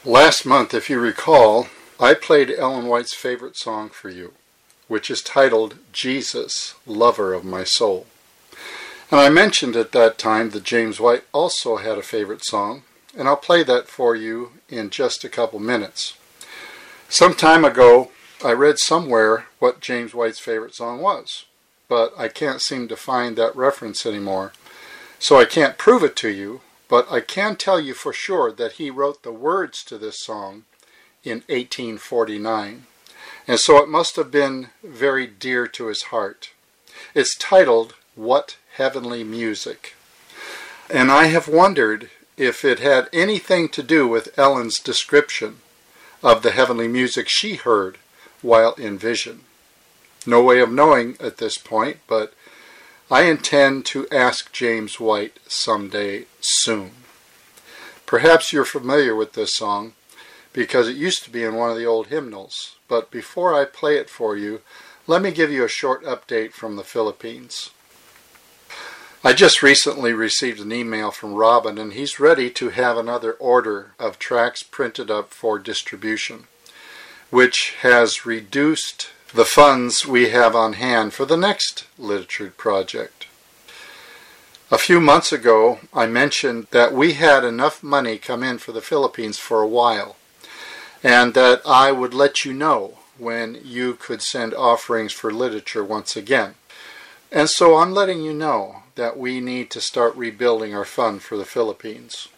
Last month, if you recall, I played Ellen White's favorite song for you, which is titled Jesus, Lover of My Soul. And I mentioned at that time that James White also had a favorite song, and I'll play that for you in just a couple minutes. Some time ago, I read somewhere what James White's favorite song was, but I can't seem to find that reference anymore. So I can't prove it to you, but I can tell you for sure that he wrote the words to this song in 1849. And so it must have been very dear to his heart. It's titled, What Heavenly Music. And I have wondered if it had anything to do with Ellen's description of the heavenly music she heard while in vision. No way of knowing at this point, but I intend to ask James White someday soon. Perhaps you're familiar with this song because it used to be in one of the old hymnals, but before I play it for you, let me give you a short update from the Philippines. I just recently received an email from Robin, and he's ready to have another order of tracts printed up for distribution, which has reduced the funds we have on hand for the next literature project. A few months ago, I mentioned that we had enough money come in for the Philippines for a while, and that I would let you know when you could send offerings for literature once again. And so I'm letting you know that we need to start rebuilding our fund for the Philippines.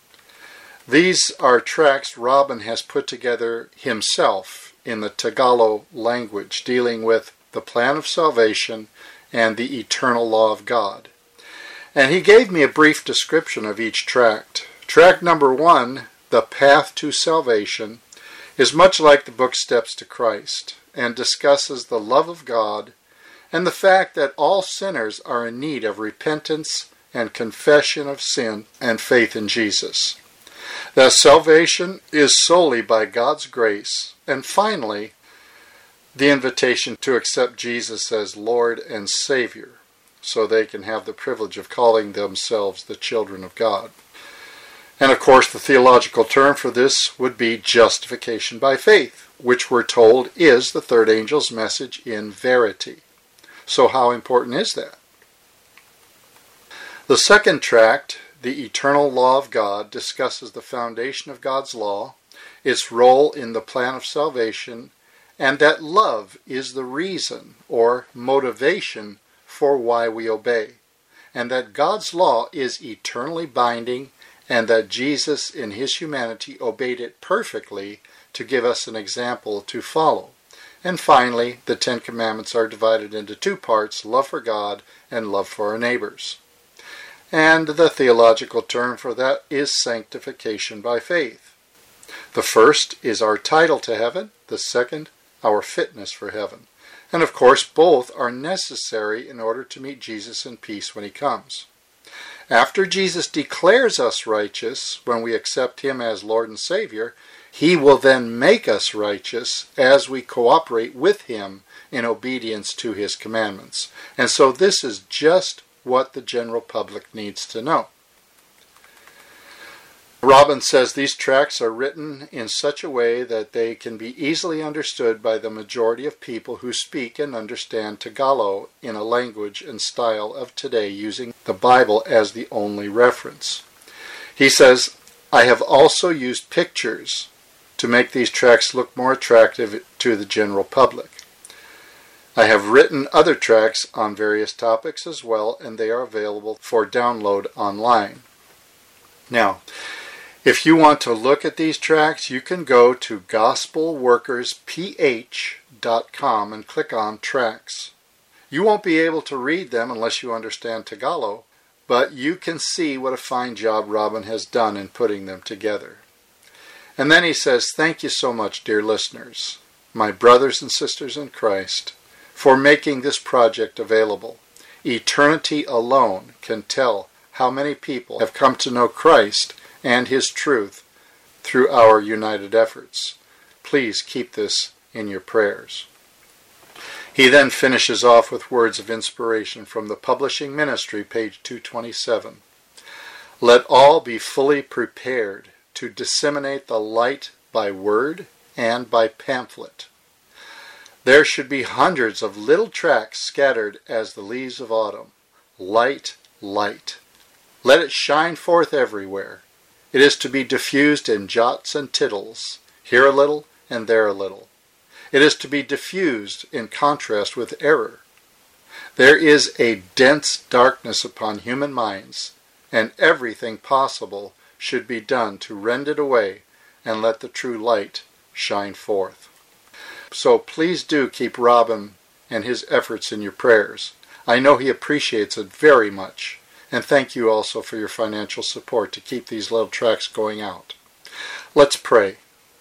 These are tracts Robin has put together himself in the Tagalog language, dealing with the plan of salvation and the eternal law of God. And he gave me a brief description of each tract. Tract number 1, The Path to Salvation, is much like the book Steps to Christ, and discusses the love of God and the fact that all sinners are in need of repentance and confession of sin and faith in Jesus. That salvation is solely by God's grace. And finally, the invitation to accept Jesus as Lord and Savior, so they can have the privilege of calling themselves the children of God. And of course, the theological term for this would be justification by faith, which we're told is the third angel's message in verity. So how important is that? The second tract, The Eternal Law of God, discusses the foundation of God's law, its role in the plan of salvation, and that love is the reason or motivation for why we obey, and that God's law is eternally binding, and that Jesus in his humanity obeyed it perfectly to give us an example to follow. And finally, the Ten Commandments are divided into two parts, love for God and love for our neighbors. And the theological term for that is sanctification by faith. The first is our title to heaven, the second, our fitness for heaven. And of course, both are necessary in order to meet Jesus in peace when he comes. After Jesus declares us righteous when we accept him as Lord and Savior, he will then make us righteous as we cooperate with him in obedience to his commandments. And so this is just what the general public needs to know. Robin says these tracts are written in such a way that they can be easily understood by the majority of people who speak and understand Tagalog in a language and style of today, using the Bible as the only reference. He says, I have also used pictures to make these tracts look more attractive to the general public. I have written other tracts on various topics as well, and they are available for download online. Now, if you want to look at these tracts, you can go to gospelworkersph.com and click on tracts. You won't be able to read them unless you understand Tagalog, but you can see what a fine job Robin has done in putting them together. And then he says, thank you so much, dear listeners, my brothers and sisters in Christ, for making this project available. Eternity alone can tell how many people have come to know Christ and his truth through our united efforts. Please keep this in your prayers. He then finishes off with words of inspiration from the Publishing Ministry, page 227. Let all be fully prepared to disseminate the light by word and by pamphlet. There should be hundreds of little tracts scattered as the leaves of autumn. Light, light. Let it shine forth everywhere. It is to be diffused in jots and tittles, here a little and there a little. It is to be diffused in contrast with error. There is a dense darkness upon human minds, and everything possible should be done to rend it away and let the true light shine forth. So please do keep Robin and his efforts in your prayers. I know he appreciates it very much, and thank you also for your financial support to keep these little tracts going out. Let's pray.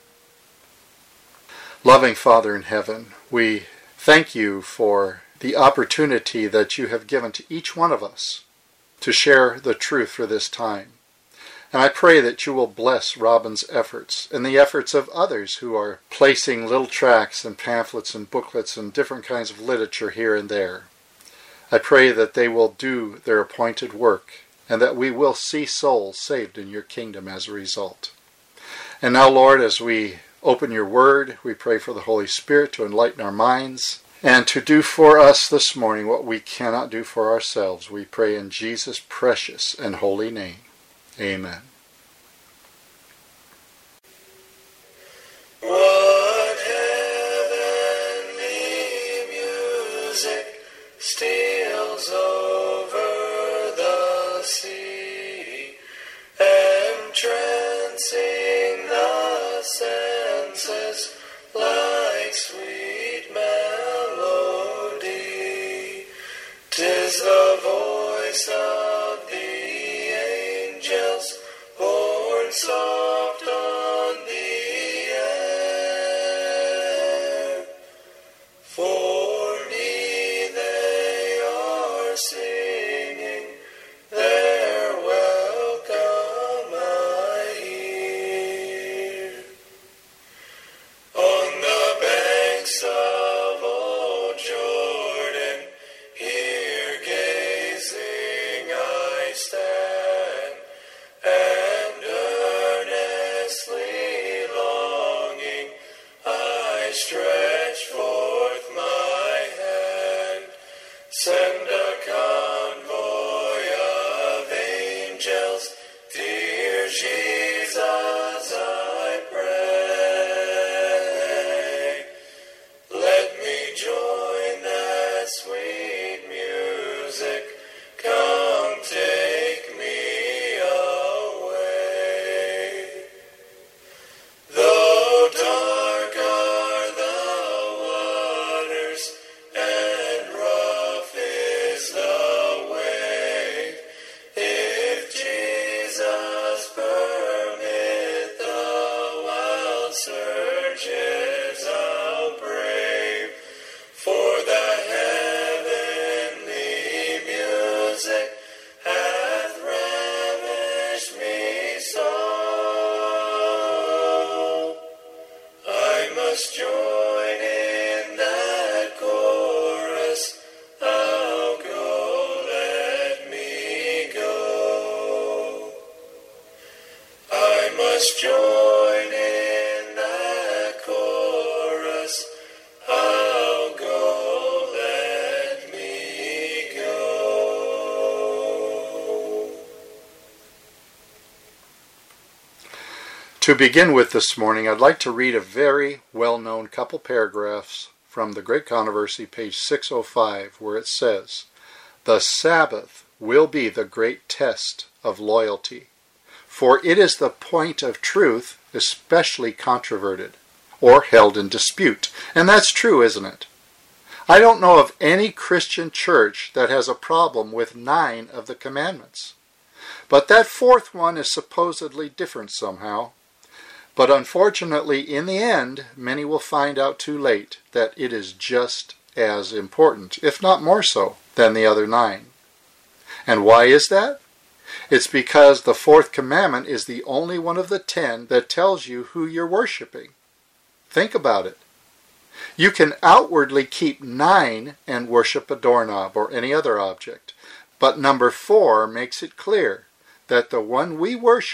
Loving Father in heaven, we thank you for the opportunity that you have given to each one of us to share the truth for this time. And I pray that you will bless Robin's efforts and the efforts of others who are placing little tracts and pamphlets and booklets and different kinds of literature here and there. I pray that they will do their appointed work and that we will see souls saved in your kingdom as a result. And now, Lord, as we open your word, we pray for the Holy Spirit to enlighten our minds and to do for us this morning what we cannot do for ourselves. We pray in Jesus' precious and holy name. Amen. What heavenly music steals over the sea, entrancing the senses like sweet melody. 'Tis the voice of the angels borne soft on the air. For me they are singing, their welcome I hear. On the banks of old Jordan, here gazing I stand, and earnestly longing I stretch forth my hand. Send a convoy of angels, dear Jesus, I pray. Let me join that sweet music. Come take me away. Though dark are the waters and rough is the wave, if Jesus permit the wild surges I'll brave. For the heavenly music hath ravished me so. I must join in that chorus. I'll go, let me go. I must join in that chorus. I'll go, let me go. To begin with this morning, I'd like to read a very well-known couple paragraphs from The Great Controversy, page 605, where it says, "The Sabbath will be the great test of loyalty, for it is the point of truth especially controverted, or held in dispute." And that's true, isn't it? I don't know of any Christian church that has a problem with 9 of the commandments. But that 4th one is supposedly different somehow. But unfortunately, in the end, many will find out too late that it is just as important, if not more so, than the other 9. And why is that? It's because the 4th commandment is the only one of the 10 that tells you who you're worshiping. Think about it. You can outwardly keep 9 and worship a doorknob or any other object, but number 4 makes it clear that the one we worship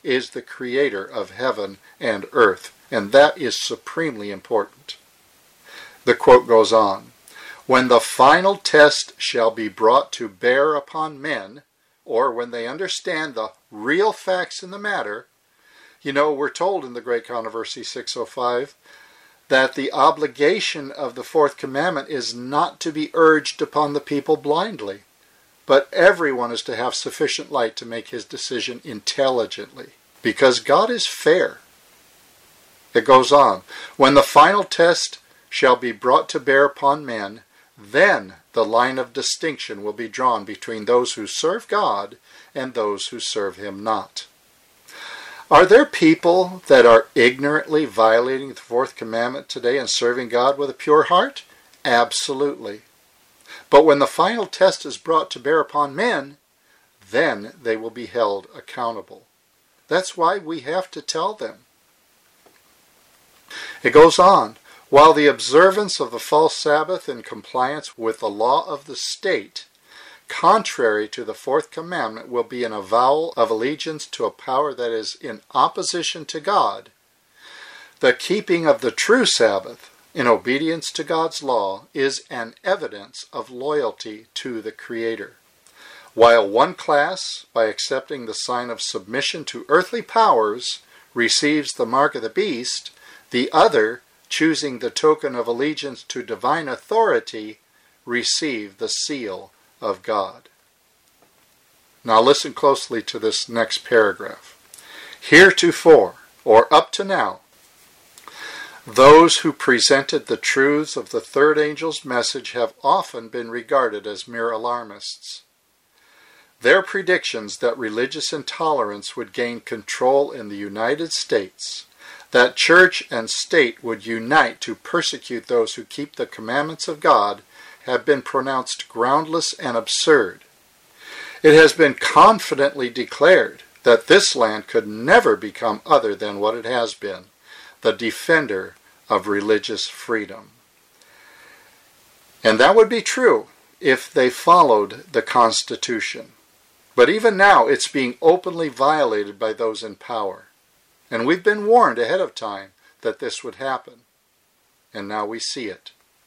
is the creator of heaven and earth, and that is supremely important. The quote goes on, "When the final test shall be brought to bear upon men," or when they understand the real facts in the matter. You know, we're told in the Great Controversy 605 that the obligation of the fourth commandment is not to be urged upon the people blindly, but everyone is to have sufficient light to make his decision intelligently, because God is fair. It goes on, "When the final test shall be brought to bear upon men, then the line of distinction will be drawn between those who serve God and those who serve him not." Are there people that are ignorantly violating the fourth commandment today and serving God with a pure heart? Absolutely. But when the final test is brought to bear upon men, then they will be held accountable. That's why we have to tell them. It goes on, "While the observance of the false Sabbath in compliance with the law of the state, contrary to the fourth commandment, will be an avowal of allegiance to a power that is in opposition to God, the keeping of the true Sabbath in obedience to God's law is an evidence of loyalty to the Creator. While one class, by accepting the sign of submission to earthly powers, receives the mark of the beast, the other, choosing the token of allegiance to divine authority, receive the seal of God." Now listen closely to this next paragraph. "Heretofore, or up to now, those who presented the truths of the third angel's message have often been regarded as mere alarmists. Their predictions that religious intolerance would gain control in the United States, that church and state would unite to persecute those who keep the commandments of God, have been pronounced groundless and absurd. It has been confidently declared that this land could never become other than what it has been, the defender of religious freedom." And that would be true if they followed the Constitution. But even now it's being openly violated by those in power. And we've been warned ahead of time that this would happen. And now we see it.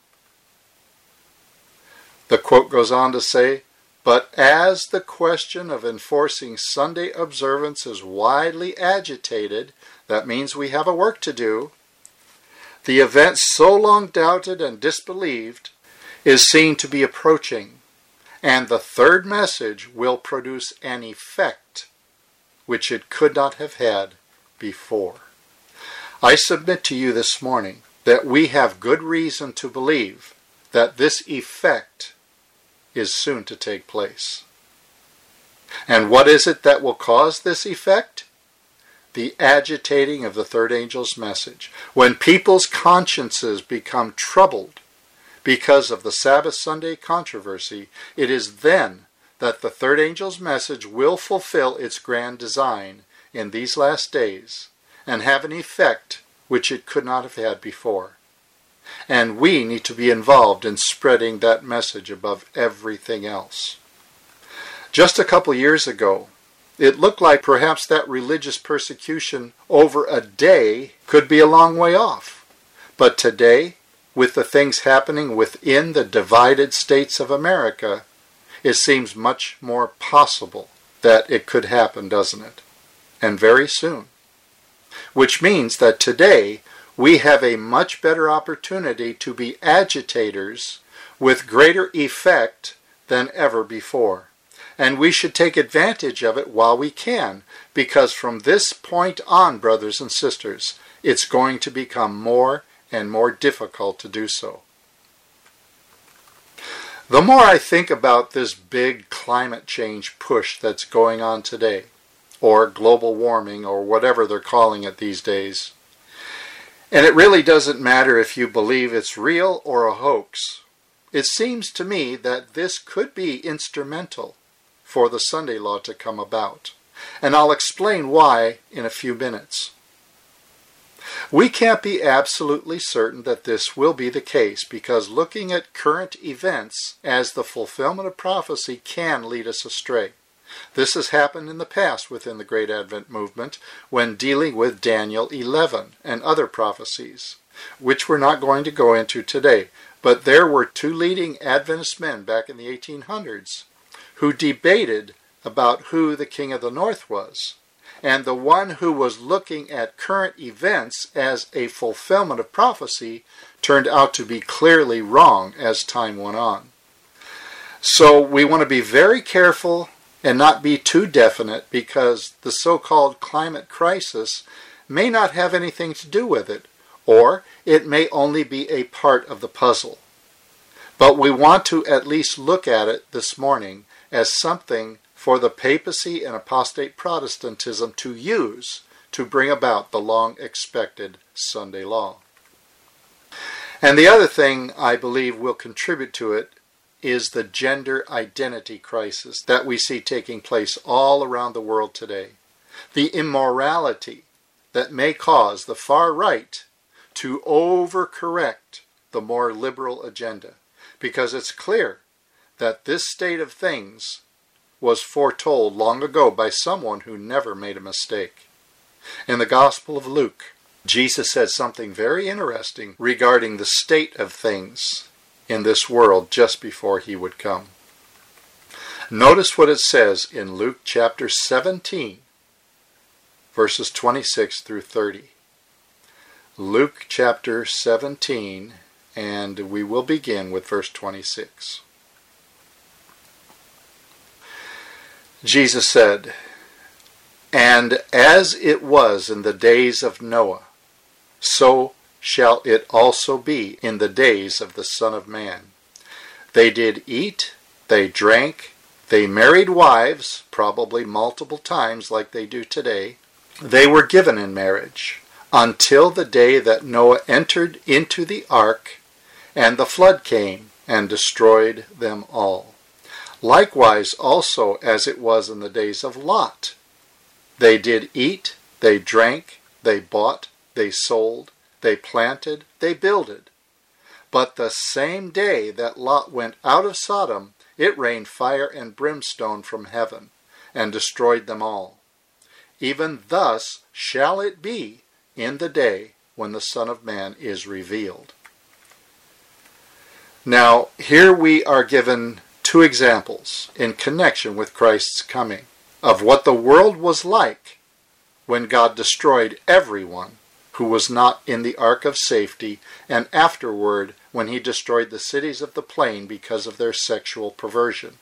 The quote goes on to say, "But as the question of enforcing Sunday observance is widely agitated," that means we have a work to do, "the event so long doubted and disbelieved is seen to be approaching, and the third message will produce an effect which it could not have had before." I submit to you this morning that we have good reason to believe that this effect is soon to take place. And what is it that will cause this effect? The agitating of the third angel's message. When people's consciences become troubled because of the Sabbath Sunday controversy, it is then that the third angel's message will fulfill its grand design in these last days and have an effect which it could not have had before. And we need to be involved in spreading that message above everything else. Just a couple years ago, it looked like perhaps that religious persecution over a day could be a long way off. But today, with the things happening within the divided states of America, it seems much more possible that it could happen, doesn't it? And very soon. Which means that today we have a much better opportunity to be agitators with greater effect than ever before. And we should take advantage of it while we can, because from this point on, brothers and sisters, it's going to become more and more difficult to do so. The more I think about this big climate change push that's going on today, or global warming, or whatever they're calling it these days, and it really doesn't matter if you believe it's real or a hoax, it seems to me that this could be instrumental for the Sunday law to come about. And I'll explain why in a few minutes. We can't be absolutely certain that this will be the case, because looking at current events as the fulfillment of prophecy can lead us astray. This has happened in the past within the Great Advent movement when dealing with Daniel 11 and other prophecies, which we're not going to go into today. But there were two leading Adventist men back in the 1800s who debated about who the King of the North was. And the one who was looking at current events as a fulfillment of prophecy turned out to be clearly wrong as time went on. So we want to be very careful and not be too definite, because the so-called climate crisis may not have anything to do with it, or it may only be a part of the puzzle. But we want to at least look at it this morning as something for the papacy and apostate Protestantism to use to bring about the long-expected Sunday law. And the other thing I believe will contribute to it is the gender identity crisis that we see taking place all around the world today. The immorality that may cause the far right to overcorrect the more liberal agenda, because it's clear that this state of things was foretold long ago by someone who never made a mistake. In the Gospel of Luke, Jesus said something very interesting regarding the state of things in this world just before he would come. Notice what it says in Luke chapter 17, verses 26 through 30. Luke chapter 17, and we will begin with verse 26. Jesus said, "And as it was in the days of Noah, so shall it also be in the days of the Son of Man. They did eat, they drank, they married wives, probably multiple times like they do today. They were given in marriage, until the day that Noah entered into the ark, and the flood came and destroyed them all. Likewise also as it was in the days of Lot. They did eat, they drank, they bought, they sold, they planted, they builded. But the same day that Lot went out of Sodom, it rained fire and brimstone from heaven, and destroyed them all. Even thus shall it be in the day when the Son of Man is revealed." Now, here we are given two examples in connection with Christ's coming of what the world was like when God destroyed everyone who was not in the ark of safety, and afterward when he destroyed the cities of the plain because of their sexual perversion.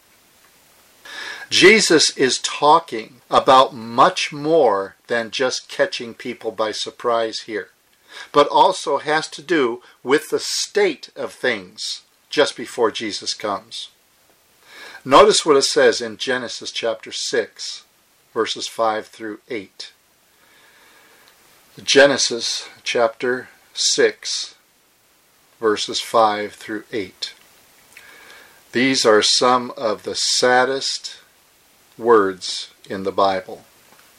Jesus is talking about much more than just catching people by surprise here, but also has to do with the state of things just before Jesus comes. Notice what it says in Genesis chapter 6, verses 5 through 8. Genesis chapter 6, verses 5 through 8. These are some of the saddest words in the Bible.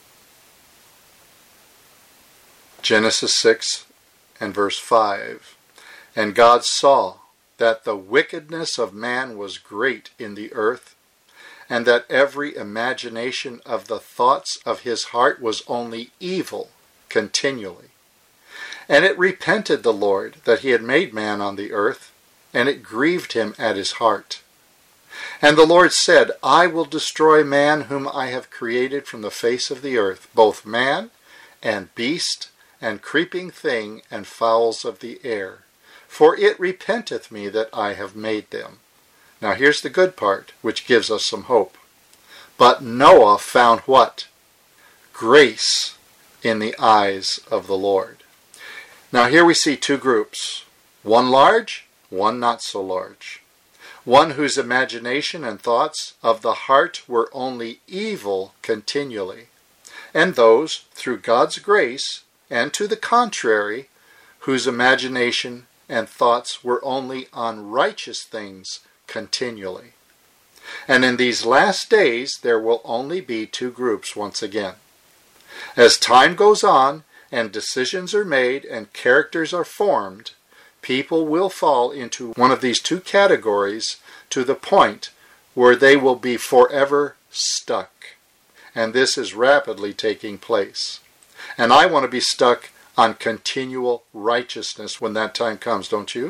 Genesis 6 and verse 5. "And God saw that the wickedness of man was great in the earth, and that every imagination of the thoughts of his heart was only evil continually. And it repented the Lord that he had made man on the earth, and it grieved him at his heart. And the Lord said, I will destroy man whom I have created from the face of the earth, both man and beast and creeping thing and fowls of the air. For it repenteth me that I have made them." Now here's the good part, which gives us some hope. "But Noah found" what? "Grace in the eyes of the Lord." Now here we see two groups. One large, one not so large. One whose imagination and thoughts of the heart were only evil continually. And those, through God's grace, and to the contrary, whose imagination and thoughts were only on righteous things continually. And in these last days there will only be two groups once again. As time goes on and decisions are made and characters are formed, people will fall into one of these two categories to the point where they will be forever stuck. And this is rapidly taking place. And I want to be stuck on continual righteousness when that time comes, don't you?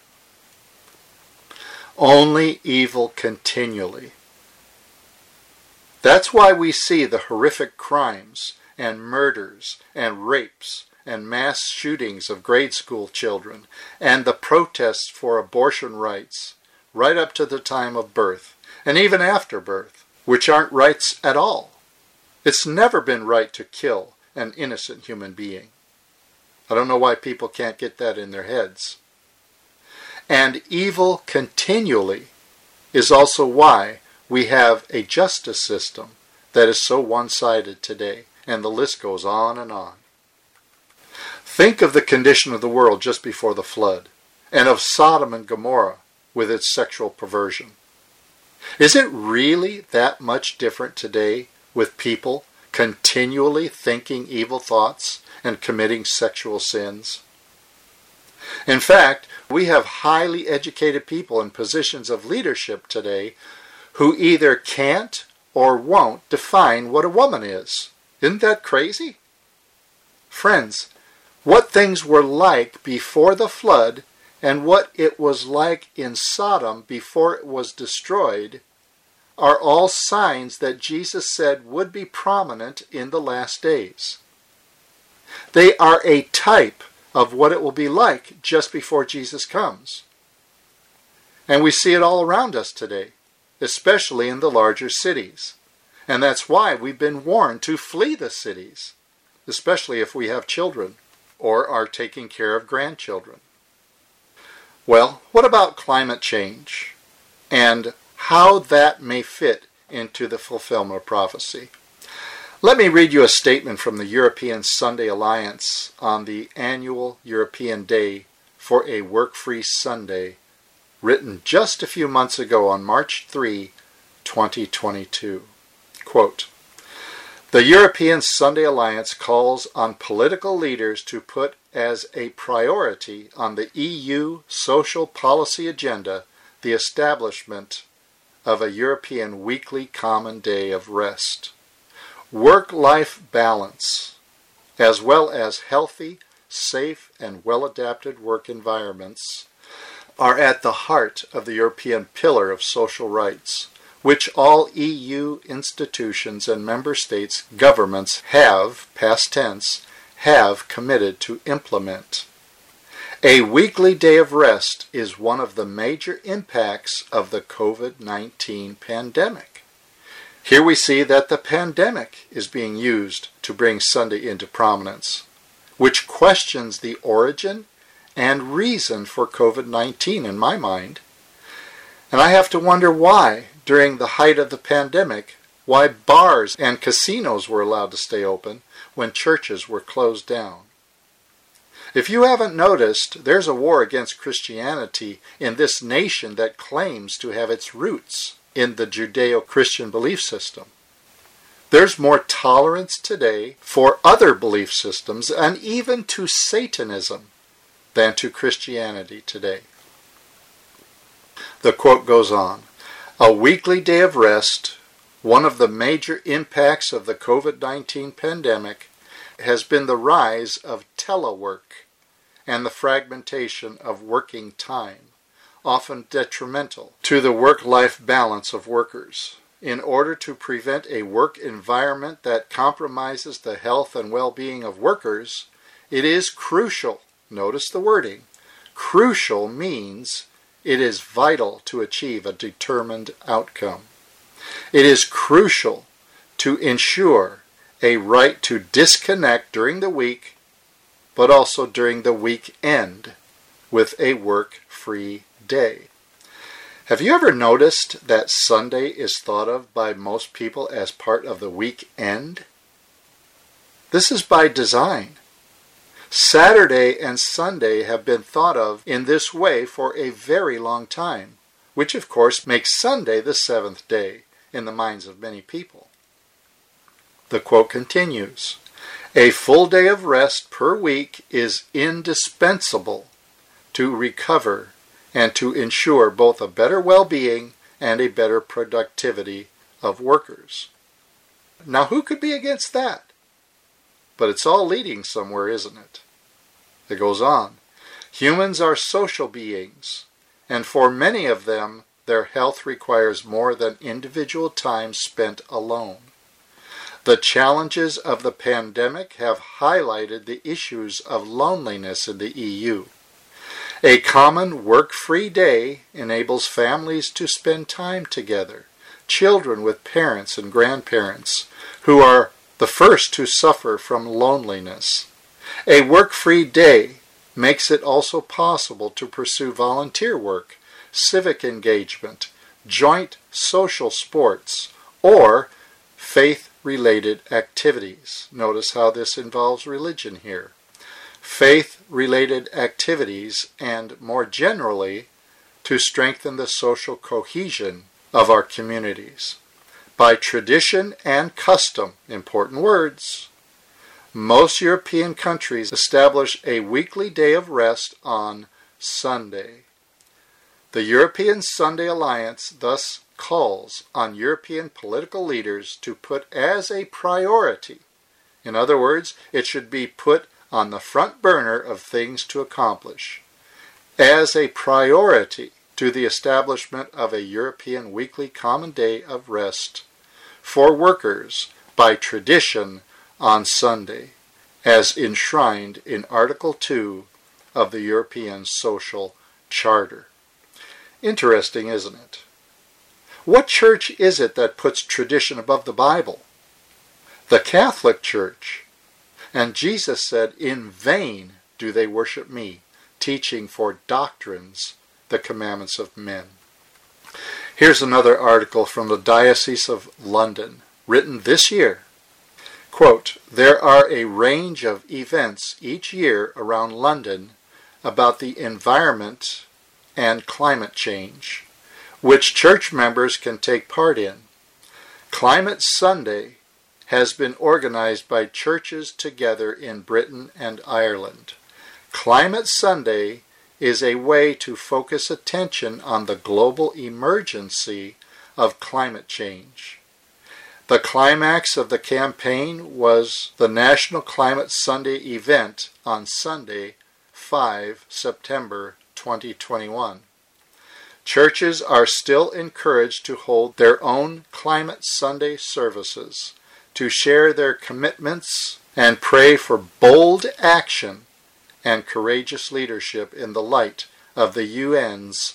Only evil continually. That's why we see the horrific crimes and murders and rapes and mass shootings of grade school children and the protests for abortion rights right up to the time of birth and even after birth, which aren't rights at all. It's never been right to kill an innocent human being. I don't know why people can't get that in their heads. And evil continually is also why we have a justice system that is so one-sided today, and the list goes on and on. Think of the condition of the world just before the flood, and of Sodom and Gomorrah with its sexual perversion. Is it really that much different today with people continually thinking evil thoughts and committing sexual sins? In fact, we have highly educated people in positions of leadership today who either can't or won't define what a woman is. Isn't that crazy? Friends, what things were like before the flood and what it was like in Sodom before it was destroyed are all signs that Jesus said would be prominent in the last days. They are a type of what it will be like just before Jesus comes. And we see it all around us today, especially in the larger cities. And that's why we've been warned to flee the cities, especially if we have children or are taking care of grandchildren. Well, what about climate change and how that may fit into the fulfillment of prophecy? Let me read you a statement from the European Sunday Alliance on the annual European Day for a Work-Free Sunday, written just a few months ago on March 3, 2022. Quote, "The European Sunday Alliance calls on political leaders to put as a priority on the EU social policy agenda the establishment of a European weekly common day of rest. Work-life balance, as well as healthy, safe, and well-adapted work environments, are at the heart of the European pillar of social rights, which all EU institutions and member states' governments have, past tense, have committed to implement. A weekly day of rest is one of the major impacts of the COVID-19 pandemic." Here we see that the pandemic is being used to bring Sunday into prominence, which questions the origin and reason for COVID-19 in my mind. And I have to wonder why, during the height of the pandemic, why bars and casinos were allowed to stay open when churches were closed down. If you haven't noticed, there's a war against Christianity in this nation that claims to have its roots in the Judeo-Christian belief system. There's more tolerance today for other belief systems and even to Satanism than to Christianity today. The quote goes on, "A weekly day of rest, one of the major impacts of the COVID-19 pandemic, has been the rise of telework and the fragmentation of working time, often detrimental to the work-life balance of workers. In order to prevent a work environment that compromises the health and well-being of workers, it is crucial," notice the wording, crucial means it is vital to achieve a determined outcome. It is crucial to ensure a right to disconnect during the week, but also during the weekend with a work-free day. Have you ever noticed that Sunday is thought of by most people as part of the weekend? This is by design. Saturday and Sunday have been thought of in this way for a very long time, which of course makes Sunday the seventh day in the minds of many people. The quote continues, "A full day of rest per week is indispensable to recover and to ensure both a better well-being and a better productivity of workers. Now, who could be against that? But it's all leading somewhere, isn't it? It goes on. Humans are social beings, and for many of them, their health requires more than individual time spent alone. The challenges of the pandemic have highlighted the issues of loneliness in the EU. A common work-free day enables families to spend time together, children with parents and grandparents, who are the first to suffer from loneliness. A work-free day makes it also possible to pursue volunteer work, civic engagement, joint social sports, or faith-related activities. Notice how this involves religion here. Faith-related activities, and more generally, to strengthen the social cohesion of our communities. By tradition and custom, important words, most European countries establish a weekly day of rest on Sunday. The European Sunday Alliance thus calls on European political leaders to put as a priority, in other words, it should be put on the front burner of things to accomplish, as a priority to the establishment of a European weekly common day of rest for workers by tradition on Sunday, as enshrined in Article 2 of the European Social Charter. Interesting, isn't it? What church is it that puts tradition above the Bible? The Catholic Church. And Jesus said, "In vain do they worship me, teaching for doctrines the commandments of men." Here's another article from the Diocese of London, written this year. Quote, "There are a range of events each year around London about the environment and climate change, which church members can take part in. Climate Sunday has been organized by churches together in Britain and Ireland. Climate Sunday is a way to focus attention on the global emergency of climate change. The climax of the campaign was the National Climate Sunday event on Sunday, 5 September 2021. Churches are still encouraged to hold their own Climate Sunday services, to share their commitments and pray for bold action and courageous leadership in the light of the UN's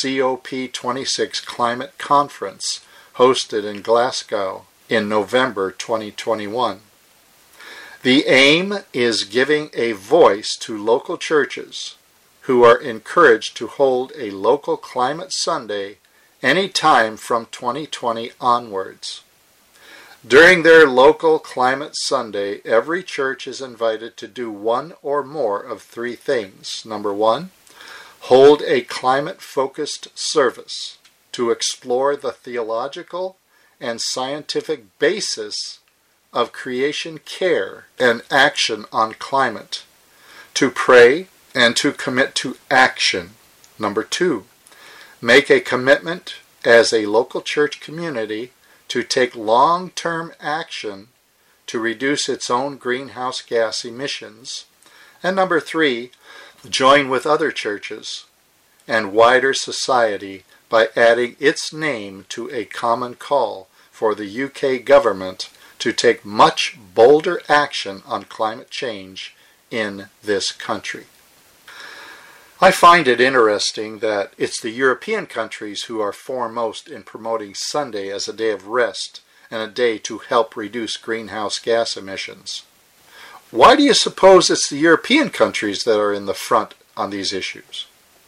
COP26 Climate Conference hosted in Glasgow in November 2021. The aim is giving a voice to local churches who are encouraged to hold a local Climate Sunday any time from 2020 onwards. During their local Climate Sunday, every church is invited to do one or more of three things. Number one, hold a climate-focused service to explore the theological and scientific basis of creation care and action on climate, to pray and to commit to action. Number two, make a commitment as a local church community to take long-term action to reduce its own greenhouse gas emissions. And number three, join with other churches and wider society by adding its name to a common call for the UK government to take much bolder action on climate change in this country. I find it interesting that it's the European countries who are foremost in promoting Sunday as a day of rest and a day to help reduce greenhouse gas emissions. Why do you suppose it's the European countries that are in the front on these issues?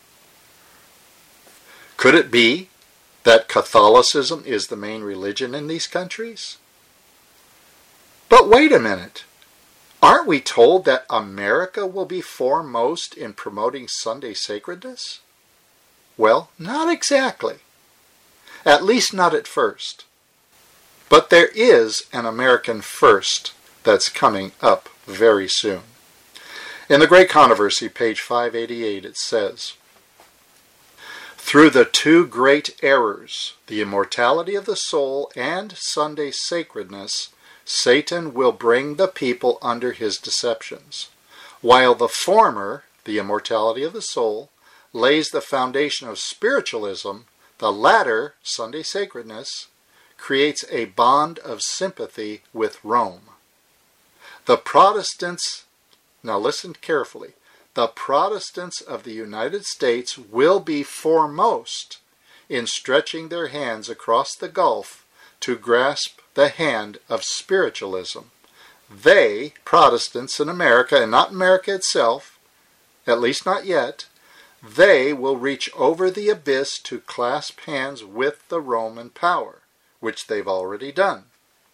Could it be that Catholicism is the main religion in these countries? But wait a minute. Aren't we told that America will be foremost in promoting Sunday sacredness? Well, not exactly. At least not at first. But there is an American first that's coming up very soon. In The Great Controversy, page 588, it says, Through the two great errors, the immortality of the soul and Sunday sacredness, Satan will bring the people under his deceptions. While the former, the immortality of the soul, lays the foundation of spiritualism, the latter, Sunday sacredness, creates a bond of sympathy with Rome. The Protestants, now listen carefully, the Protestants of the United States will be foremost in stretching their hands across the gulf to grasp the hand of spiritualism. They, Protestants in America, and not America itself, at least not yet, they will reach over the abyss to clasp hands with the Roman power, which they've already done.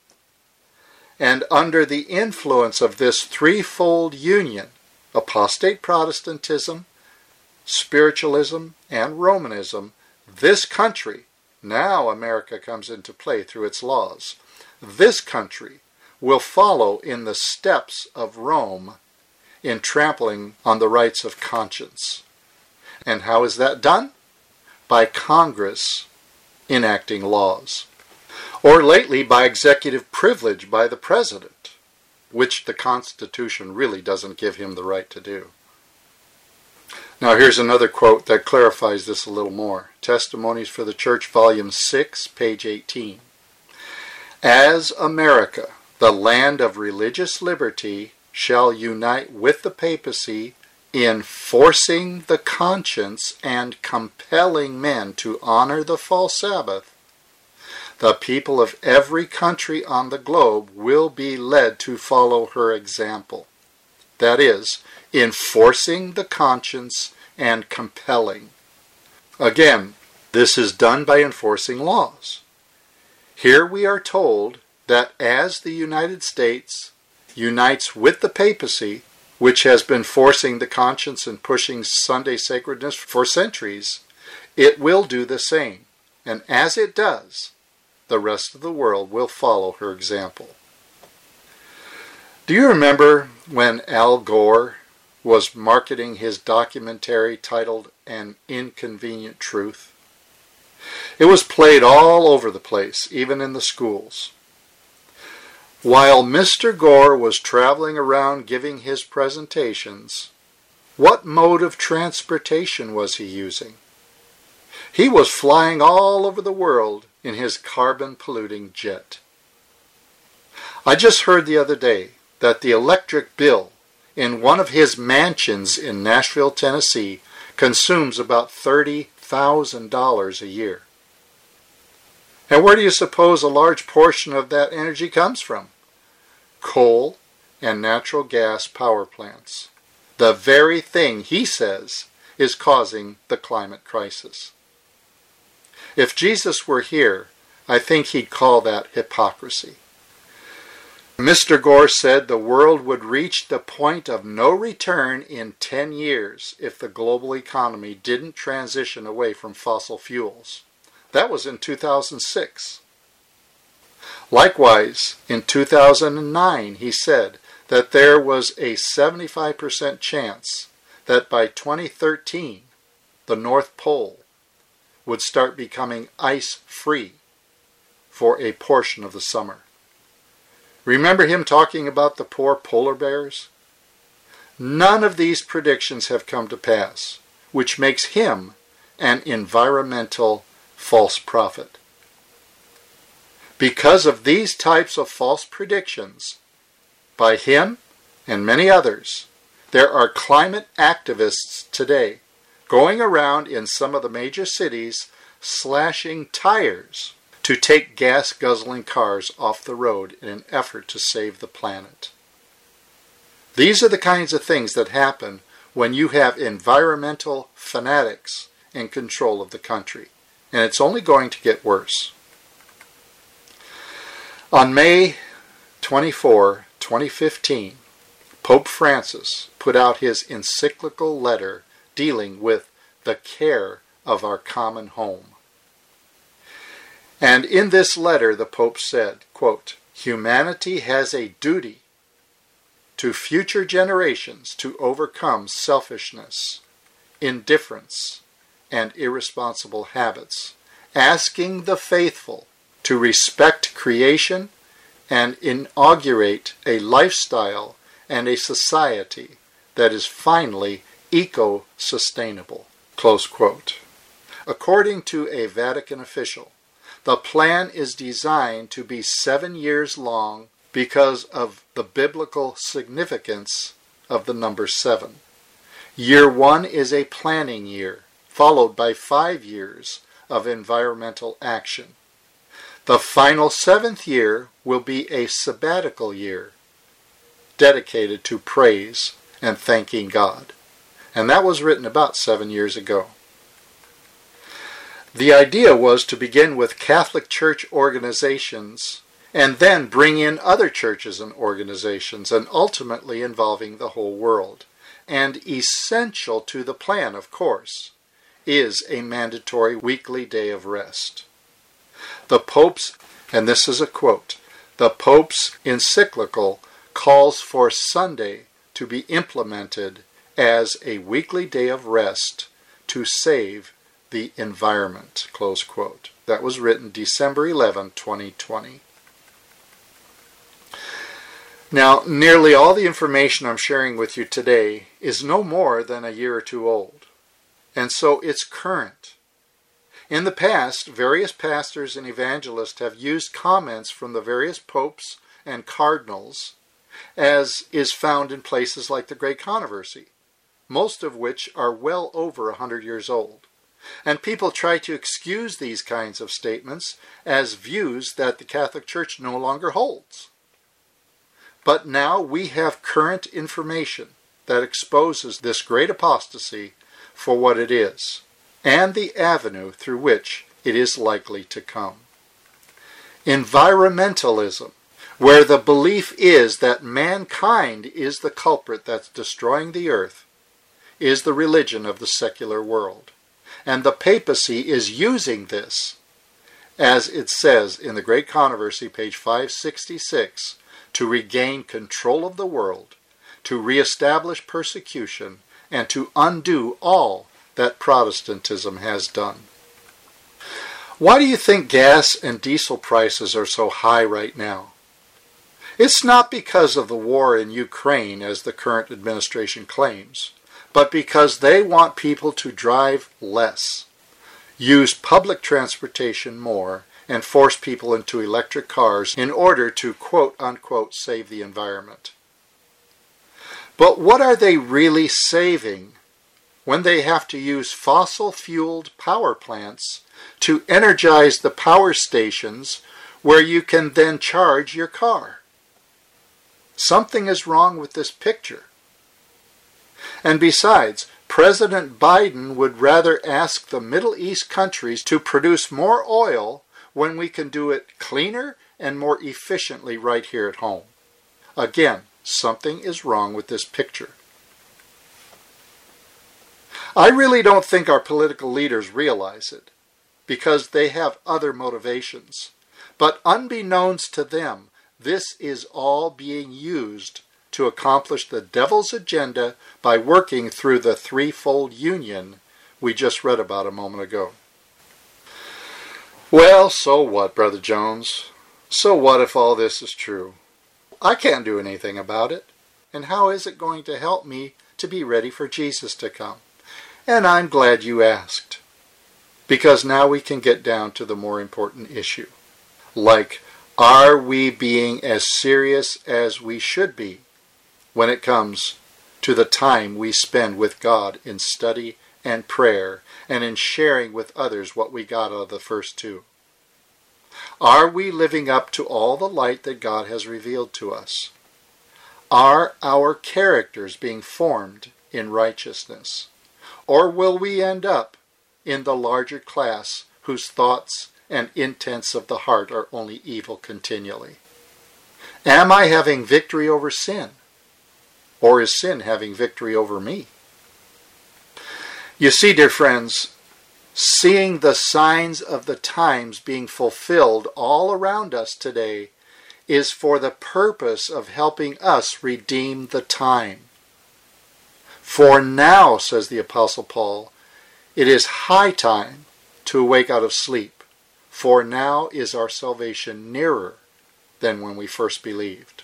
And under the influence of this threefold union, apostate Protestantism, spiritualism, and Romanism, this country, now America comes into play through its laws, this country will follow in the steps of Rome in trampling on the rights of conscience. And how is that done? By Congress enacting laws. Or lately by executive privilege by the President, which the Constitution really doesn't give him the right to do. Now here's another quote that clarifies this a little more. Testimonies for the Church, Volume 6, page 18. As America, the land of religious liberty, shall unite with the papacy in forcing the conscience and compelling men to honor the fall Sabbath, the people of every country on the globe will be led to follow her example. That is, enforcing the conscience and compelling. Again, this is done by enforcing laws. Here we are told that as the United States unites with the papacy, which has been forcing the conscience and pushing Sunday sacredness for centuries, it will do the same. And as it does, the rest of the world will follow her example. Do you remember when Al Gore was marketing his documentary titled An Inconvenient Truth? It was played all over the place, even in the schools. While Mr. Gore was traveling around giving his presentations, what mode of transportation was he using? He was flying all over the world in his carbon-polluting jet. I just heard the other day that the electric bill in one of his mansions in Nashville, Tennessee, consumes about $30,000 a year. And where do you suppose a large portion of that energy comes from? Coal and natural gas power plants. The very thing, he says, is causing the climate crisis. If Jesus were here, I think he'd call that hypocrisy. Mr. Gore said the world would reach the point of no return in 10 years if the global economy didn't transition away from fossil fuels. That was in 2006. Likewise, in 2009, he said that there was a 75% chance that by 2013, the North Pole would start becoming ice-free for a portion of the summer. Remember him talking about the poor polar bears? None of these predictions have come to pass, which makes him an environmental false prophet. Because of these types of false predictions by him and many others, there are climate activists today going around in some of the major cities slashing tires to take gas-guzzling cars off the road in an effort to save the planet. These are the kinds of things that happen when you have environmental fanatics in control of the country. And it's only going to get worse. On May 24, 2015, Pope Francis put out his encyclical letter dealing with the care of our common home. And in this letter, the Pope said, quote, "Humanity has a duty to future generations to overcome selfishness, indifference, and irresponsible habits, asking the faithful to respect creation and inaugurate a lifestyle and a society that is finally eco-sustainable. Close quote. According to a Vatican official, the plan is designed to be 7 years long because of the biblical significance of the number 7. Year 1 is a planning year, followed by 5 years of environmental action. The final 7th year will be a sabbatical year, dedicated to praise and thanking God. And that was written about 7 years ago. The idea was to begin with Catholic Church organizations and then bring in other churches and organizations, and ultimately involving the whole world. And essential to the plan, of course, is a mandatory weekly day of rest. The Pope's, and this is a quote, the Pope's encyclical calls for Sunday to be implemented as a weekly day of rest to save the environment, close quote. That was written December 11, 2020. Now, nearly all the information I'm sharing with you today is no more than a year or two old, and so it's current. In the past, various pastors and evangelists have used comments from the various popes and cardinals, as is found in places like the Great Controversy, most of which are well over 100 years old. And people try to excuse these kinds of statements as views that the Catholic Church no longer holds. But now we have current information that exposes this great apostasy for what it is, and the avenue through which it is likely to come. Environmentalism, where the belief is that mankind is the culprit that's destroying the earth, is the religion of the secular world. And the papacy is using this, as it says in the Great Controversy, page 566, to regain control of the world, to reestablish persecution, and to undo all that Protestantism has done. Why do you think gas and diesel prices are so high right now? It's not because of the war in Ukraine, as the current administration claims, but because they want people to drive less, use public transportation more, and force people into electric cars in order to quote-unquote save the environment. But what are they really saving when they have to use fossil-fueled power plants to energize the power stations where you can then charge your car? Something is wrong with this picture. And besides, President Biden would rather ask the Middle East countries to produce more oil when we can do it cleaner and more efficiently right here at home. Again, something is wrong with this picture. I really don't think our political leaders realize it, because they have other motivations. But unbeknownst to them, this is all being used to accomplish the devil's agenda by working through the threefold union we just read about a moment ago. Well, so what, Brother Jones? So what if all this is true? I can't do anything about it. And how is it going to help me to be ready for Jesus to come? And I'm glad you asked, because now we can get down to the more important issue. Like, are we being as serious as we should be when it comes to the time we spend with God in study and prayer and in sharing with others what we got out of the first two? Are we living up to all the light that God has revealed to us? Are our characters being formed in righteousness? Or will we end up in the larger class whose thoughts and intents of the heart are only evil continually? Am I having victory over sin? Or is sin having victory over me? You see, dear friends, seeing the signs of the times being fulfilled all around us today is for the purpose of helping us redeem the time. For now, says the Apostle Paul, It is high time to awake out of sleep, for now is our salvation nearer than when we first believed.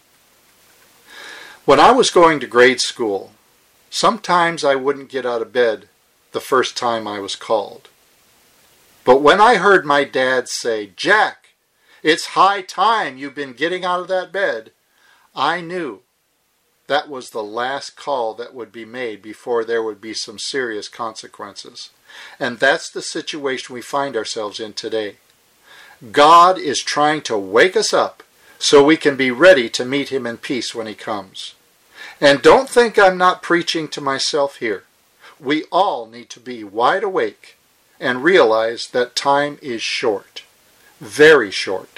When I was going to grade school, sometimes I wouldn't get out of bed the first time I was called. But when I heard my dad say, "Jack, it's high time you've been getting out of that bed," I knew that was the last call that would be made before there would be some serious consequences. And that's the situation we find ourselves in today. God is trying to wake us up so we can be ready to meet him in peace when he comes. And don't think I'm not preaching to myself here. We all need to be wide awake and realize that time is short, very short.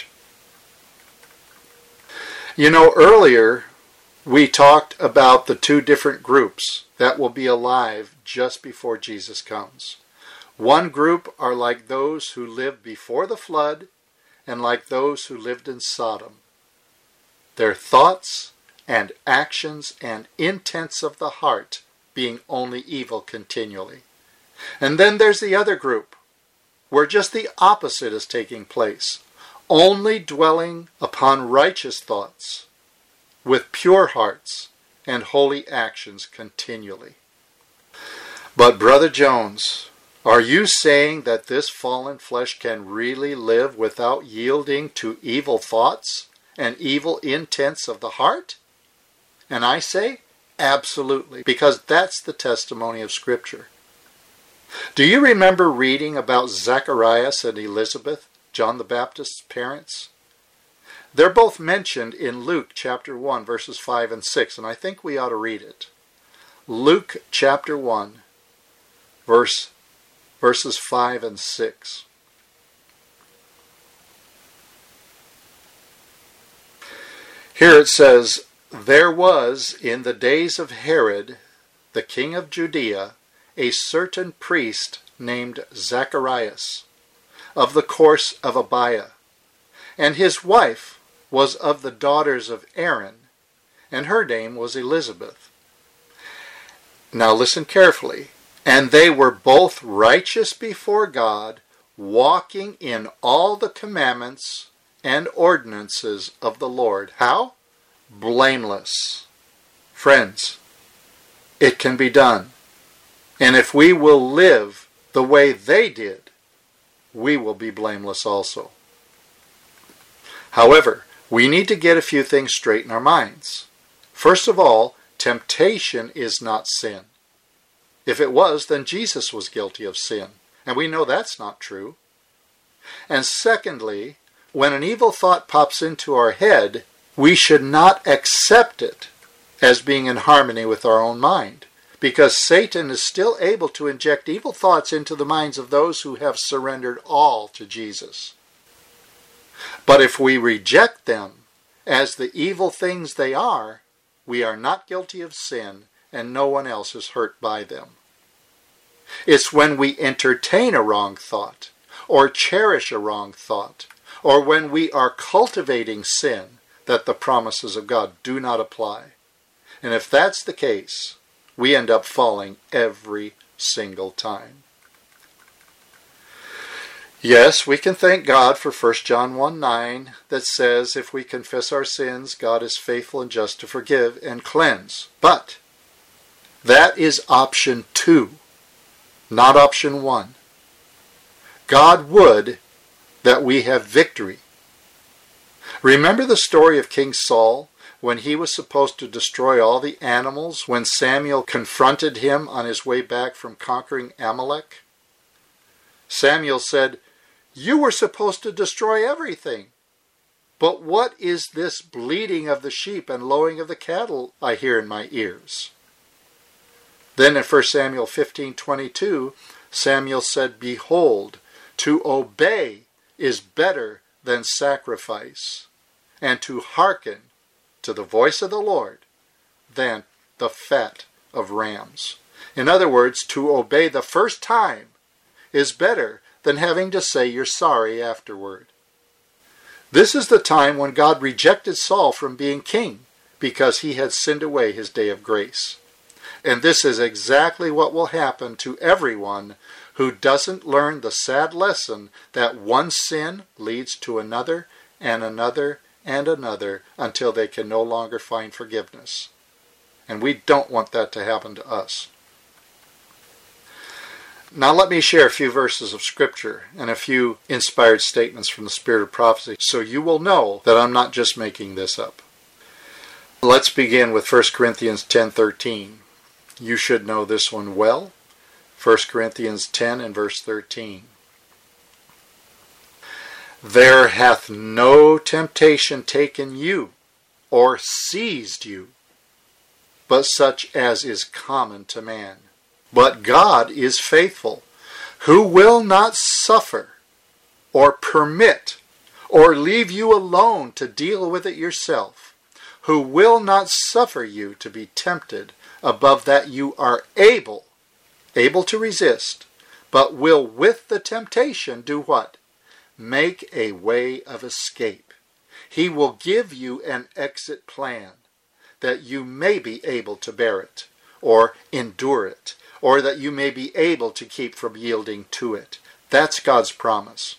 You know, earlier we talked about the two different groups that will be alive just before Jesus comes. One group are like those who lived before the flood and like those who lived in Sodom. Their thoughts and actions and intents of the heart being only evil continually. And then there's the other group, where just the opposite is taking place, only dwelling upon righteous thoughts, with pure hearts and holy actions continually. But Brother Jones, are you saying that this fallen flesh can really live without yielding to evil thoughts and evil intents of the heart? And I say, absolutely, because that's the testimony of Scripture. Do you remember reading about Zacharias and Elizabeth, John the Baptist's parents? They're both mentioned in Luke chapter 1, verses 5 and 6, and I think we ought to read it. Luke chapter 1, verses 5 and 6. Here it says, "There was in the days of Herod, the king of Judea, a certain priest named Zacharias, of the course of Abiah, and his wife was of the daughters of Aaron, and her name was Elizabeth. Now listen carefully. And they were both righteous before God, walking in all the commandments and ordinances of the Lord." How? Blameless. Friends, it can be done. And if we will live the way they did, we will be blameless also. However, we need to get a few things straight in our minds. First of all, temptation is not sin. If it was, then Jesus was guilty of sin. And we know that's not true. And secondly, when an evil thought pops into our head, we should not accept it as being in harmony with our own mind, because Satan is still able to inject evil thoughts into the minds of those who have surrendered all to Jesus. But if we reject them as the evil things they are, we are not guilty of sin, and no one else is hurt by them. It's when we entertain a wrong thought, or cherish a wrong thought, or when we are cultivating sin, that the promises of God do not apply. And if that's the case, we end up falling every single time. Yes, we can thank God for 1 John 1:9 that says if we confess our sins, God is faithful and just to forgive and cleanse. But that is option 2, not option 1. God would that we have victory. Remember the story of King Saul when he was supposed to destroy all the animals when Samuel confronted him on his way back from conquering Amalek? Samuel said, "You were supposed to destroy everything. But what is this bleating of the sheep and lowing of the cattle I hear in my ears?" Then in 1 Samuel 15:22, Samuel said, "Behold, to obey is better than sacrifice, and to hearken to the voice of the Lord than the fat of rams." In other words, to obey the first time is better than having to say you're sorry afterward. This is the time when God rejected Saul from being king because he had sinned away his day of grace. And this is exactly what will happen to everyone who doesn't learn the sad lesson that one sin leads to another and another and another until they can no longer find forgiveness. And we don't want that to happen to us. Now let me share a few verses of Scripture and a few inspired statements from the Spirit of Prophecy so you will know that I'm not just making this up. Let's begin with 1 Corinthians 10:13. You should know this one well. 1 Corinthians 10 and verse 13. There hath no temptation taken you or seized you, but such as is common to man. But God is faithful, who will not suffer or permit or leave you alone to deal with it yourself, who will not suffer you to be tempted above that you are able to resist, but will with the temptation do what? Make a way of escape. He will give you an exit plan, that you may be able to bear it, or endure it, or that you may be able to keep from yielding to it. That's God's promise.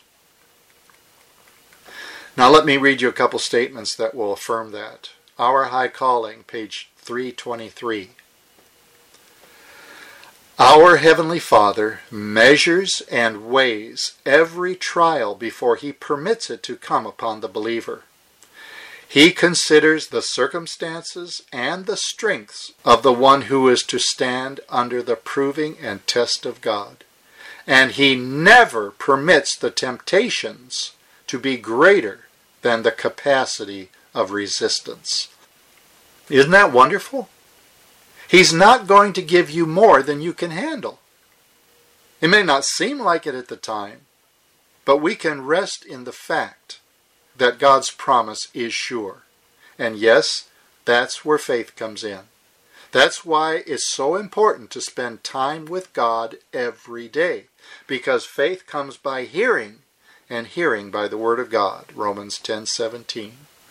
Now let me read you a couple statements that will affirm that. Our High Calling, page 323. Our Heavenly Father measures and weighs every trial before He permits it to come upon the believer. He considers the circumstances and the strengths of the one who is to stand under the proving and test of God. And He never permits the temptations to be greater than the capacity of resistance. Isn't that wonderful? He's not going to give you more than you can handle. It may not seem like it at the time, but we can rest in the fact that God's promise is sure. And yes, that's where faith comes in. That's why it's so important to spend time with God every day, because faith comes by hearing, and hearing by the Word of God. Romans 10:17.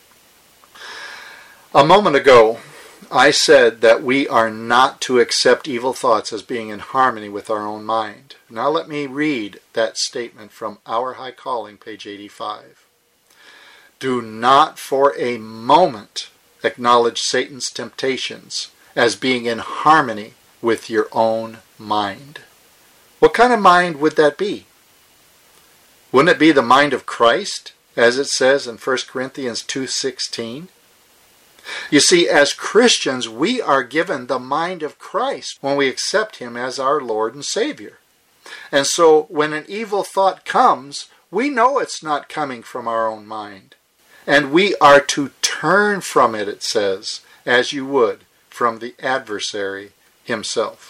A moment ago, I said that we are not to accept evil thoughts as being in harmony with our own mind. Now let me read that statement from Our High Calling, page 85. Do not for a moment acknowledge Satan's temptations as being in harmony with your own mind. What kind of mind would that be? Wouldn't it be the mind of Christ, as it says in 1 Corinthians 2:16? You see, as Christians, we are given the mind of Christ when we accept Him as our Lord and Savior. And so when an evil thought comes, we know it's not coming from our own mind. And we are to turn from it, it says, as you would from the adversary himself.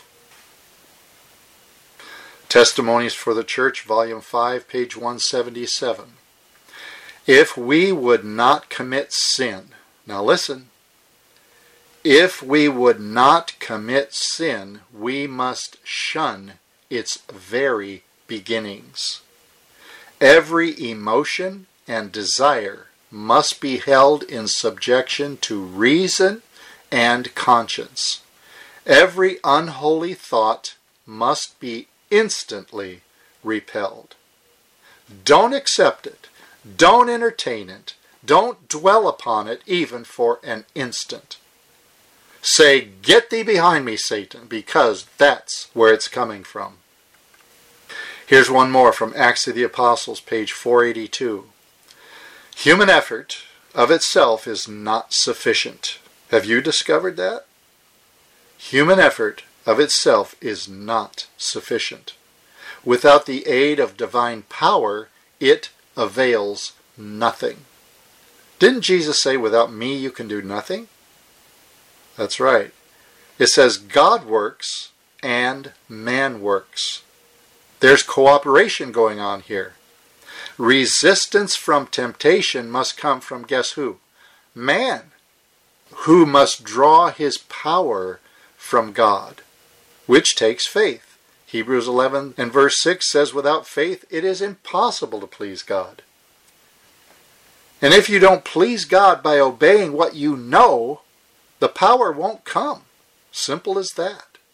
Testimonies for the Church, Volume 5, page 177. If we would not commit sin, now listen, if we would not commit sin, we must shun its very beginnings. Every emotion and desire must be held in subjection to reason and conscience. Every unholy thought must be instantly repelled. Don't accept it. Don't entertain it. Don't dwell upon it even for an instant. Say, "Get thee behind me, Satan," because that's where it's coming from. Here's one more from Acts of the Apostles, page 482. Human effort of itself is not sufficient. Have you discovered that? Human effort of itself is not sufficient. Without the aid of divine power, it avails nothing. Didn't Jesus say, "Without me you can do nothing"? That's right. It says God works and man works. There's cooperation going on here. Resistance from temptation must come from, guess who? Man, who must draw his power from God, which takes faith. Hebrews 11 and verse 6 says, without faith it is impossible to please God. And if you don't please God by obeying what you know, the power won't come. Simple as that.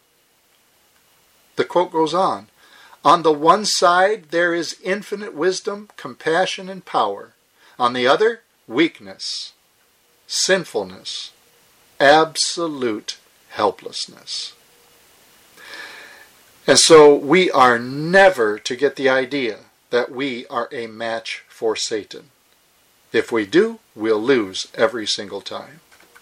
The quote goes on the one side there is infinite wisdom, compassion, and power. On the other, weakness, sinfulness, absolute helplessness. And so we are never to get the idea that we are a match for Satan. If we do, we'll lose every single time.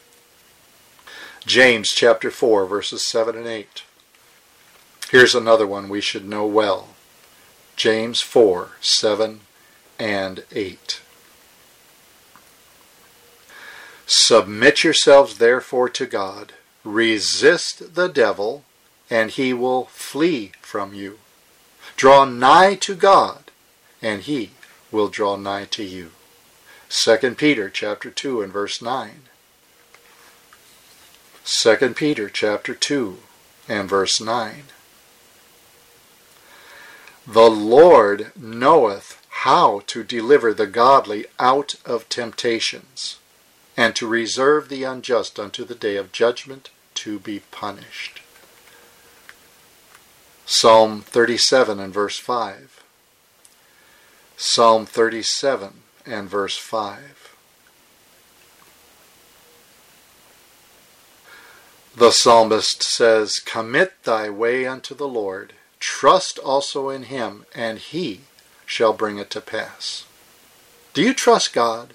James chapter 4, verses 7 and 8. Here's another one we should know well. James 4, 7 and 8. Submit yourselves therefore to God. Resist the devil, and he will flee from you. Draw nigh to God, and he will draw nigh to you. 2 Peter chapter 2 and verse 9. 2 Peter chapter 2 and verse 9. The Lord knoweth how to deliver the godly out of temptations, and to reserve the unjust unto the day of judgment to be punished. Psalm 37 and verse 5. Psalm 37 and verse 5. The psalmist says, Commit thy way unto the Lord, trust also in him, and he shall bring it to pass. Do you trust God?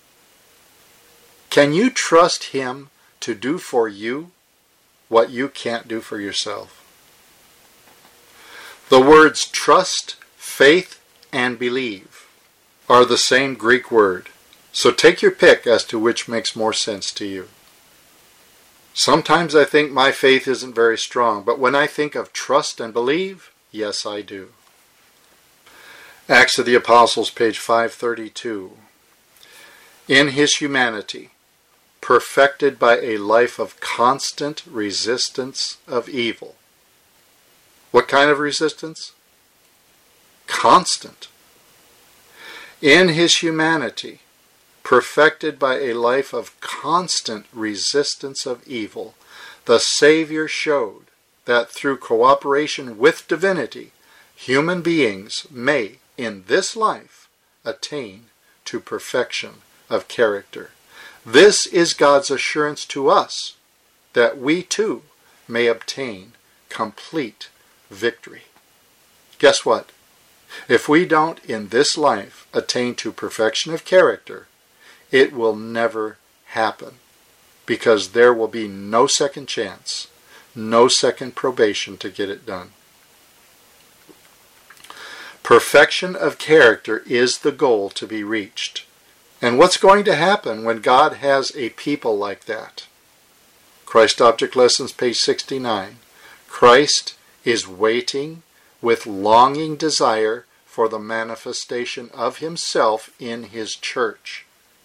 Can you trust him to do for you what you can't do for yourself? The words trust, faith, and believe are the same Greek word, so take your pick as to which makes more sense to you. Sometimes I think my faith isn't very strong, but when I think of trust and believe, yes, I do. Acts of the Apostles, page 532. In his humanity, perfected by a life of constant resistance of evil. What kind of resistance? Constant. In his humanity, perfected by a life of constant resistance of evil, the Savior showed that through cooperation with divinity, human beings may, in this life, attain to perfection of character. This is God's assurance to us that we too may obtain complete victory. Guess what? If we don't in this life attain to perfection of character, it will never happen, because there will be no second chance, no second probation to get it done. Perfection of character is the goal to be reached. And what's going to happen when God has a people like that? Christ Object Lessons, page 69. Christ is waiting with longing desire for the manifestation of himself in his church.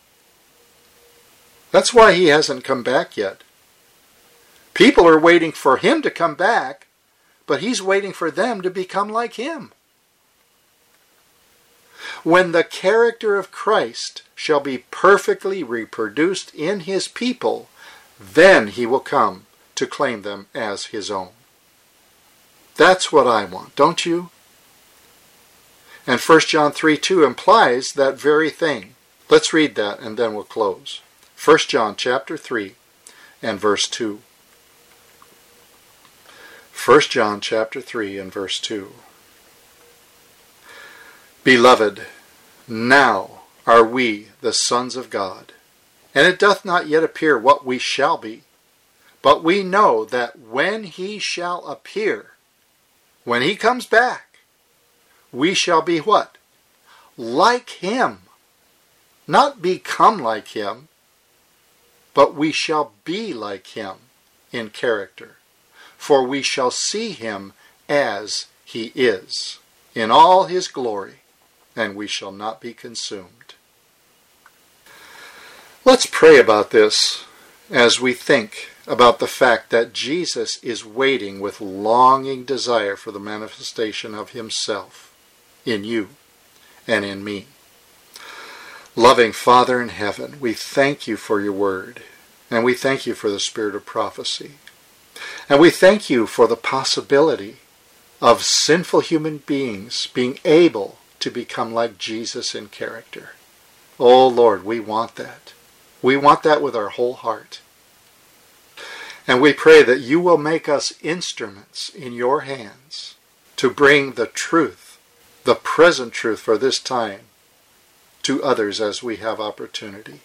That's why he hasn't come back yet. People are waiting for him to come back, but he's waiting for them to become like him. When the character of Christ shall be perfectly reproduced in his people, then he will come to claim them as his own. That's what I want, don't you? And 1 John 3:2 implies that very thing. Let's read that and then we'll close. 1 John chapter 3 and verse 2. 1 John chapter 3 and verse 2. Beloved, now are we the sons of God, and it doth not yet appear what we shall be. But we know that when he shall appear, when he comes back, we shall be what? Like him. Not become like him, but we shall be like him in character. For we shall see him as he is, in all his glory, and we shall not be consumed. Let's pray about this as we think about the fact that Jesus is waiting with longing desire for the manifestation of himself in you and in me. Loving Father in heaven, we thank you for your word, and we thank you for the spirit of prophecy. And we thank you for the possibility of sinful human beings being able to become like Jesus in character. Oh Lord, we want that. We want that with our whole heart. And we pray that you will make us instruments in your hands to bring the truth, the present truth for this time, to others as we have opportunity.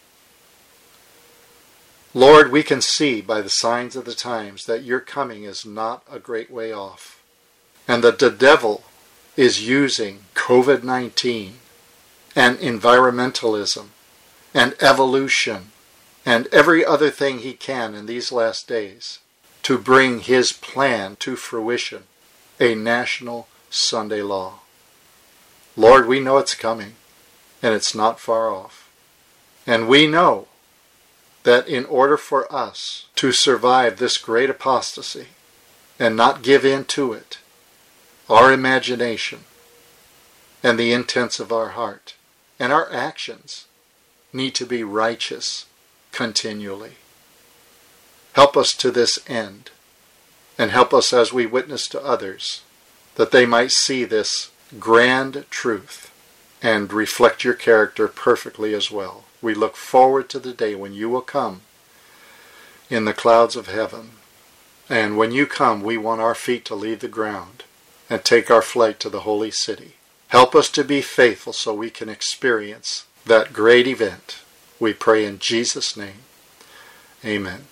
Lord, we can see by the signs of the times that your coming is not a great way off, and that the devil is using COVID-19 and environmentalism and evolution and every other thing he can in these last days to bring his plan to fruition, a national Sunday law. Lord, we know it's coming, and it's not far off. And we know that in order for us to survive this great apostasy and not give in to it, our imagination and the intents of our heart and our actions need to be righteous continually. Help us to this end, and help us as we witness to others, that they might see this grand truth and reflect your character perfectly as well. We look forward to the day when you will come in the clouds of heaven. And when you come, we want our feet to leave the ground and take our flight to the holy city. Help us to be faithful so we can experience that great event. We pray in Jesus' name. Amen.